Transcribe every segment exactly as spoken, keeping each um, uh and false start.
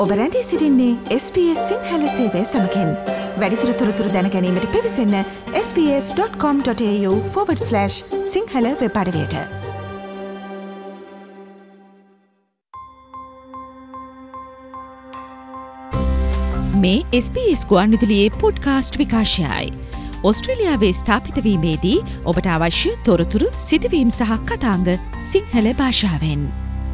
ඔබ රැඳී සිටින්නේ එස් බී එස් සිංහල සේවය සමඟින්. වැඩිදුර තොරතුරු දැන ගැනීමට පිවිසන්න S B S dot com dot A U forward slash Sinhala web අඩවියට. මේ එස් බී එස් ගුවන්විදුලියේ පොඩ්කාස්ට් විකාශයයි. ඔස්ට්‍රේලියාවේ ස්ථාපිත වීමේදී ඔබට අවශ්‍ය තොරතුරු සිදුවීම් සහ කතාංග සිංහල භාෂාවෙන්.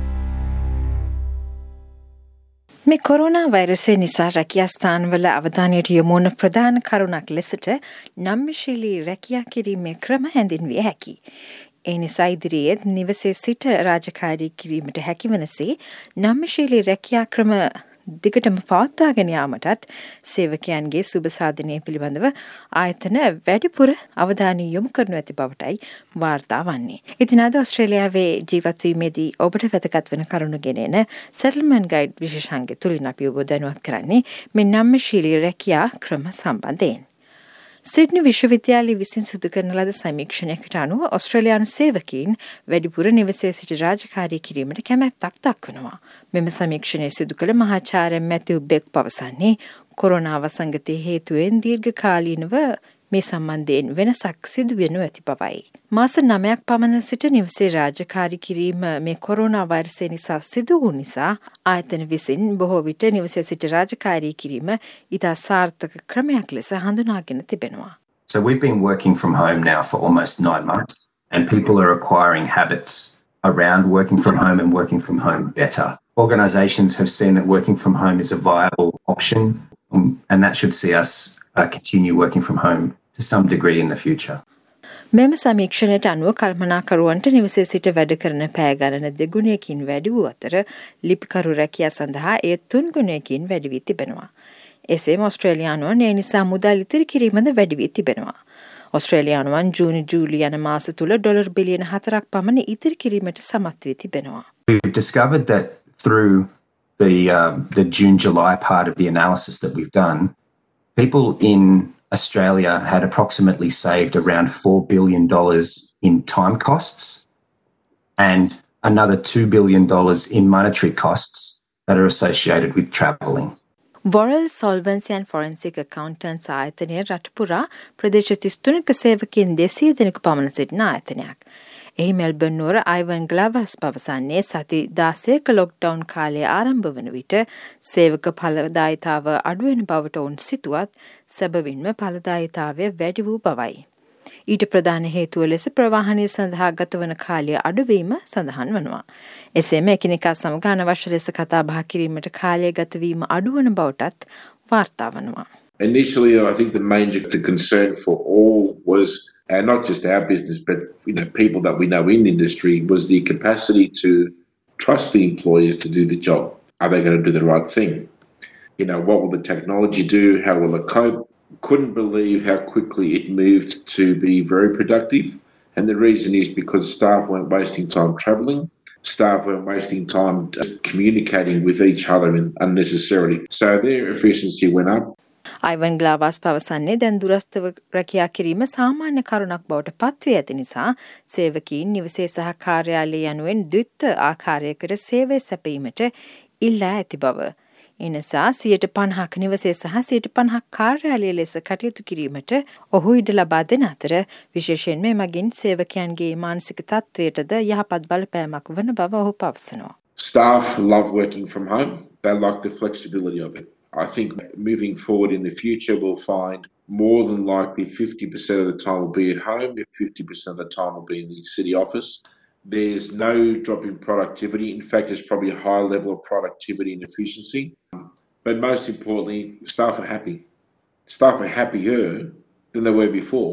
මේ කොරෝනා වෛරසය නිසා රැකියා ස්ථානවල අවධානයට යොමු වන ප්‍රධාන කරුණක් ලෙසට නම්‍යශීලී රැකියා කිරීමේ ක්‍රම හැඳින්විය හැකියි. ඒ නිසා ඉදිරියේත් නිවසේ සිට රාජකාරී කිරීමට හැකිවනසේ නම්‍යශීලී රැකියා ක්‍රම දිගටම පවත්වාගෙන යාමටත් සේවකයන්ගේ සුබ සාධනය පිළිබඳව ආයතන වැඩිපුර අවධානය යොමු කරනු ඇති බවටයි වාර්තා වන්නේ. ඉතින් අද ඔස්ට්‍රේලියාවේ ජීවත් වීමේදී ඔබට වැදගත් වන කරුණු ගෙනෙන සෙටල්මන්ට් ගයිඩ් විශේෂාංගය තුලින් අපි ඔබ දැනුවත් කරන්නේ මේ නම්‍යශීලී රැකියා ක්‍රම සම්බන්ධයෙන්. සිඩ්නි විශ්වවිද්‍යාලය විසින් සිදු කරන ලද සමීක්ෂණයකට අනුව ඔස්ට්‍රේලියානු සේවකීන් වැඩිපුර නිවසේ සිට රාජකාරී කිරීමට කැමැත්තක් දක්වනවා. මෙම සමීක්ෂණය සිදු කළ මහාචාර්ය මැතිව් බෙක් පවසන්නේ කොරෝනා වසංගතයේ හේතුවෙන් දීර්ඝකාලීනව මේ සම්බන්ධයෙන් වෙනසක් සිදු වෙනු ඇති බවයි. මාස නවයක් පමණ සිට නිවසේ රාජකාරී කිරීම මේ කොරෝනා වෛරසය නිසා සිදු වූ නිසා ආයතන විසින් බොහෝ විට නිවසේ සිට රාජකාරී කිරීම ඉතා සාර්ථක ක්‍රමයක් ලෙස හඳුනාගෙන තිබෙනවා. So we've been working from home now for almost nine months and people are acquiring habits around working from home and working from home better. Organisations have seen that working from home is a viable option um, and that should see us uh, continue working from home to some degree in the future. මෙම සමීක්ෂණයට අනුව කල්පනාකරුවන්ට නිවසේ සිට වැඩ කරන පෑ ගණන දෙගුණයකින් වැඩි වූ අතර ලිපිකරු රැකියා සඳහා එය තුන් ගුණයකින් වැඩි වී තිබෙනවා. එසේම ඔස්ට්‍රේලියානුවන් ඒ නිසා මුදල් ඉතිරි කිරීමද වැඩි වී තිබෙනවා. ඔස්ට්‍රේලියානුවන් ජූනි ජූලි යන මාස තුල ඩොලර් බිලියන හතරක් පමණ ඉතිරි කිරීමට සමත් වී තිබෙනවා. We've discovered that through the uh, the June July part of the analysis that we've done, people in Australia had approximately saved around four billion dollars in time costs and another two billion dollars in monetary costs that are associated with travelling. Worrell Solvency and Forensic Accountants ආයතනය රට පුරා ප්‍රදේශ තිස් තුනක සේවකයන් දෙසිය දෙනෙකු පමණ සිටින ආයතනයක්. එහි මෙල්බර්න් නුවර අයිවන් ග්ලාවර්ස් පවසන්නේ සති දාසයක ලොක්ඩවුන් කාලය ආරම්භ වන විට සේවක ඵලදායීතාව අඩු වෙන බවට ඔවුන් සිතුවත් සැබවින්ම ඵලදායීතාවය වැඩි වූ බවයි. ඊට ප්‍රධාන හේතුව ලෙස ප්‍රවාහනය සඳහා ගතවන කාලය අඩුවීම සඳහන් වනවා. එසේම එකිනෙකා සමග අනවශ්‍ය ලෙස කතා බහ කිරීමට කාලය ගතවීම අඩුවන බවටත් වාර්තා වනවා. Initially, I think the main concern for all was, and not just our business, but you know, people that we know in the industry, was the capacity to trust the employers to do the job. Are they going to do the right thing? You know, what will the technology do? How will it cope? Couldn't believe how quickly it moved to be very productive. And the reason is because staff weren't wasting time travelling. Staff weren't wasting time communicating with each other unnecessarily. So their efficiency went up. Ivan Glavers පවසන්නේ දැන් දුරස්ථව රැකියා කිරීම සාමාන්‍ය කරුණක් බවට පත්වී ඇති නිසා සේවකීන් නිවසේ සහ කාර්යාලය යනුවෙන් ද්විත්ව ආකාරයකට සේවය සැපීමට ඉල්ලා ඇති බව. එනිසා සියයට පණහක නිවසේ සහ සියයට පණහක කාර්යාලය ලෙස කටයුතු කිරීමට ඔහු ඉඩ ලබා දෙන අතර විශේෂයෙන්ම මගින් සේවකයන්ගේ මානසික තත්ත්වයටද යහපත් බලපෑමක් වන බව ඔහු පවසනවා. Staff love working from home. They like the flexibility of it. I think moving forward in the future we'll find more than likely fifty percent of the time will be at home, if fifty percent of the time will be in the city office. There's no drop in productivity. In fact, there's probably a high level of productivity and efficiency. But most importantly, staff are happy. Staff are happier than they were before.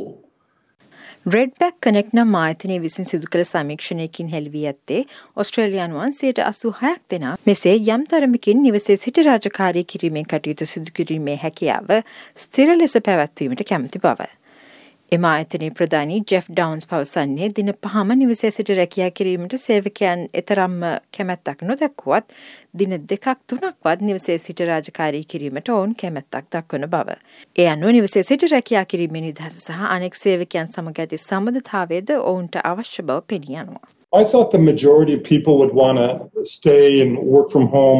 Redback Connect නම් ආයතනයේ විසින් සිදු කළ සමීක්ෂණයකින් හෙළි ඇත්තේ ඔස්ට්‍රේලියානුවන් සියයට අසූහයක් දෙනා මෙසේ යම් තරමකින් නිවසේ සිට රාජකාරී කිරීමේ කටයුතු සිදු කිරීමේ හැකියාව ස්ථිර ලෙස පැවැත්වීමට කැමති බව. එම ආයතනයේ ප්‍රධානී ජෙෆ් ඩවුන්ස් පවසන්නේ දින පහම නිවසේ සිට රැකියා කිරීමට සේවකයන් එතරම්ම කැමැත්තක් නොදක්වුවත් දින දෙකක් තුනක්වත් නිවසේ සිට රාජකාරී කිරීමට ඔවුන් කැමැත්තක් දක්වන බව. ඒ අනුව නිවසේ සිට රැකියා කිරීමේ නිදහස සහ අනෙක් සේවකයන් සමග ඇති සම්බන්ධතාවයද ඔවුන්ට අවශ්‍ය බව පෙනී යනවා. I thought the majority of people would want to stay and work from home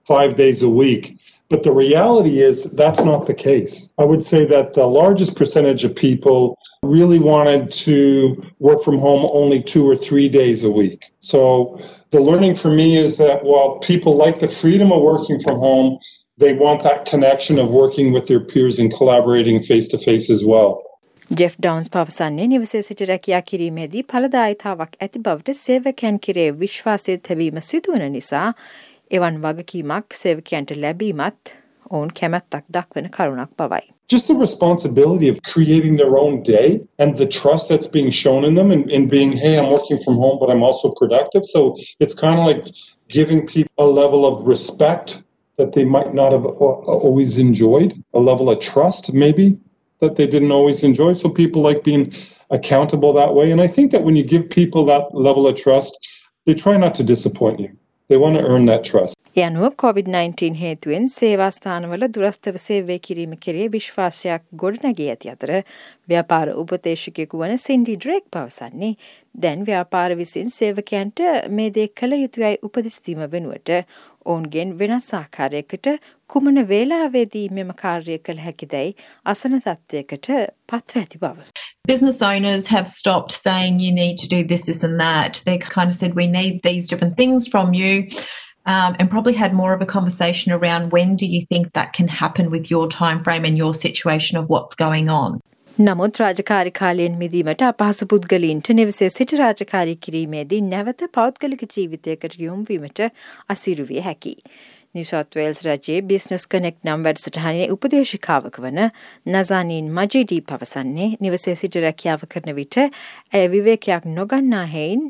five days a week. But the reality is that's not the case. I would say that the largest percentage of people really wanted to work from home only two or three days a week. So the learning for me is that while people like the freedom of working from home, they want that connection of working with their peers and collaborating face to face as well. Jeff Downs පවසන්නේ නිවසේ සිට රැකියා කිරීමේදී ඵලදායීතාවක් ඇති බවට සේවකයන් කෙරේ විශ්වාසය තැබීම සිදුවන නිසා එවන් වගකීමක් සේවකයන්ට ලැබීමත් ඔවුන් කැමැත්තක් දක්වන කරුණක් බවයි. Just the responsibility of creating their own day and the trust that's being shown in them and, and being, hey, I'm working from home, but I'm also productive. So it's kind of like giving people a level of respect that they might not have always enjoyed, a level of trust maybe that they didn't always enjoy. So people like being accountable that way. And I think that when you give people that level of trust, they try not to disappoint you. They want to earn that trust. යනුව COVID nineteen හේතුවෙන් සේවාස්ථානවල දුරස්ථව සේවය කිරීම කෙරේ විශ්වාසයක් ගොඩනැගී ඇති අතර ව්‍යාපාර උපදේශකයෙකු වන සින්ඩි ඩ්‍රේක් පවසන්නේ දැන් ව්‍යාපාර විසින් සේවකයන්ට මේ දේ කළ යුතුයයි උපදෙස් දීම වෙනුවට ඔවුන්ගෙන් වෙනස් ආකාරයකට කුමන වේලාවේදී මෙම කාර්යය කළ හැකිදැයි අසන තත්ත්වයකට පත්ව ඇති බව. Business owners have stopped saying you need to do this, this and that. They kind of said we need these different things from you. Um, and probably had more of a conversation around when do you think that can happen with your time frame and your situation of what's going on. නමුත් රාජකාරී කාලයෙන් මිදීමට අපහසු පුද්ගලයින්ට නිවසේ සිට රාජකාරී කිරීමේදී නැවත පෞද්ගලික ජීවිතයකට යොමු වීමට අසීරු විය හැකියි. New South Wales රජයේ Business Connect නම් වැඩසටහනේ උපදේශිකාවක වන නසානීන් මජිඩි පවසන්නේ නිවසේ සිට රැකියාව කරන විට ඇය විවේකයක් නොගන්නා හේයින්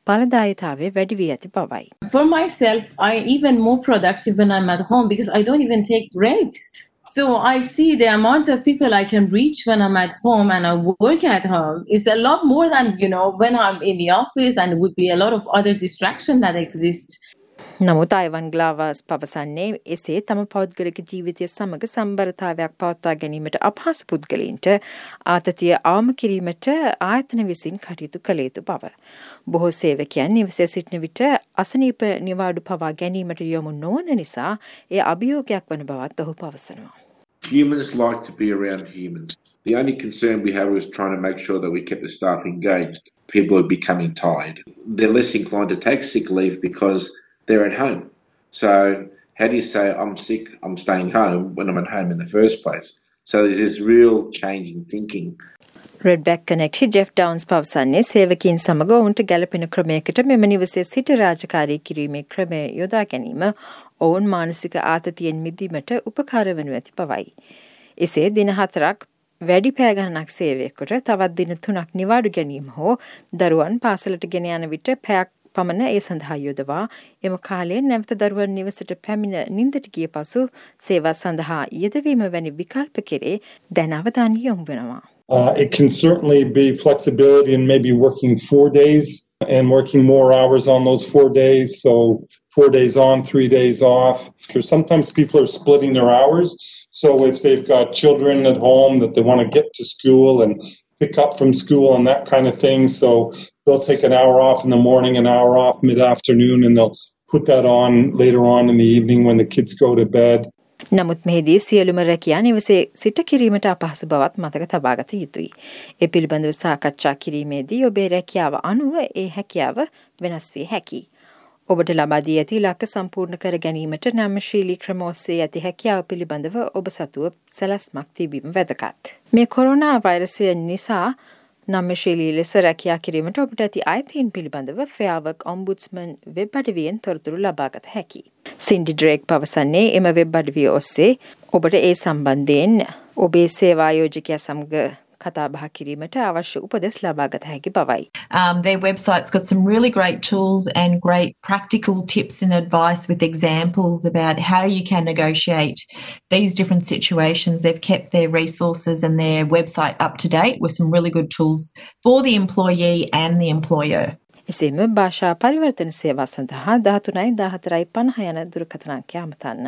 For myself, I even more productive when I'm at home because I don't even take breaks. So I see the amount of people I can reach when I'm at home and I work at home is a lot more than, you know, when I'm in the office and would be a lot of other distractions that exist. නමුත් Ivan Glavers පවසන්නේ එසේ තම පෞද්ගලික ජීවිතය සමග සම්බරතාවයක් පවත්වා ගැනීමට අපහසු පුද්ගලයින්ට ආතතිය අවම කිරීමට ආයතන විසින් කටයුතු කළ යුතු බව. බොහෝ සේවකයන් නිවසේ සිටින විට අසනීප නිවාඩු පවා ගැනීමට යොමු නොවන නිසා එය අභියෝගයක් වන බවත් ඔහු පවසනවා. Humans like to be around humans. The only concern we have is trying to make sure that we keep the staff engaged. People are becoming tired. They're less inclined to take sick leave because they're at home. So how do you say, I'm sick, I'm staying home when I'm at home in the first place? So there's this real change in thinking. Redback Connect Jeff Downs පවසන්නේ සේවකයන් සමග ඔවුන්ට ගැළපෙන ක්‍රමයකට මෙම නිවසේ සිට රාජකාරී කිරීමේ ක්‍රමය යොදා ගැනීම ඔවුන් මානසික ආතතියෙන් මිදීමට උපකාර වනු ඇති බවයි. එසේ දින හතරක් වැඩි පැය ගණනක් සේවය කොට තවත් දින තුනක් නිවාඩු ගැනීම හෝ දරුවන් පාසලට ගෙන යන විට පැයක් පමණ ඒ සඳහා යොදවා එම කාලයෙන් නැවත දරුවන් නිවසට පැමිණ නින්දට ගිය පසු සේවා සඳහා යෙදවීම වැනි විකල්ප කෙරේ දැන් අවධානය යොමු වෙනවා. Uh, it can certainly be flexibility in maybe working four days and working more hours on those four days. So four days on, three days off. Sometimes people are splitting their hours. So if they've got children at home that they want to get to school and pick up from school and that kind of thing. So they'll take an hour off in the morning, an hour off mid-afternoon, and they'll put that on later on in the evening when the kids go to bed. නමුත් මෙහිදී සියලුම රැකියා නිවසේ සිට කිරීමට අපහසු බවත් මතක තබාගත යුතුයි. ඒ පිළිබඳව සාකච්ඡා කිරීමේදී ඔබේ රැකියාව අනුව ඒ හැකියාව වෙනස් විය හැකියි. ඔබට ලබා දී ඇති ඉලක්ක සම්පූර්ණ කර ගැනීමට නම්‍යශීලී ක්‍රම ඔස්සේ ඇති හැකියාව පිළිබඳව ඔබ සතුව සැලැස්මක් තිබීම වැදගත්. මේ කොරෝනා වෛරසය නිසා නම්‍යශීලී ලෙස රැකියා කිරීමට ඔබට ඇති අයිතීන් පිළිබඳව ෆෙයාර්වර්ක් ඔම්බුඩ්ස්මන් වෙබ් අඩවියෙන් තොරතුරු ලබාගත හැකියි. සින්ඩි ඩ්‍රේක් පවසන්නේ එම වෙබ් අඩවිය ඔස්සේ ඔබට ඒ සම්බන්ධයෙන් ඔබේ සේවා ආයෝජකයා සමග කතා බහ කිරීමට අවශ්‍ය උපදෙස් ලබාගත හැකි බවයි. Um, their website's got some really great tools and great practical tips and advice with examples about how you can negotiate these different situations. They've kept their resources and their website up to date with some really good tools for the employee and the employer. එසේම භාෂා පරිවර්තන සේවා සඳහා දහතුනයි දහහතරයි පනහ යන දුරකථන අංකය අමතන්න.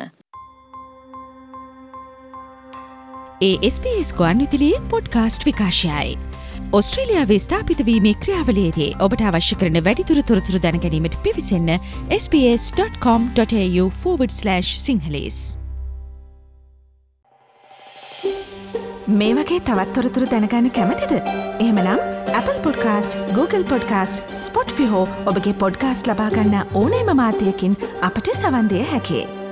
ඒ එස් බී එස් ගුවන්විදුලියේ පොඩ්කාස්ට් විකාශයයි. ඔස්ට්‍රේලියාවේ ස්ථාපිත වීමේ ක්‍රියාවලියේදී ඔබට අවශ්‍ය කරන වැඩිදුර තොරතුරු දැනගැනීමට පිවිසන්න s b s dot com dot a u forward slash sinhalese. මේ වගේ තවත් තොරතුරු දැනගන්න කැමතිද? එහෙමනම් Apple Podcast, Google Podcast, Spotify හෝ ඔබගේ පොඩ්කාස්ට් ලබා ගන්න ඕනෑම මාධ්‍යයකින් අපට සවන් දිය හැකියි.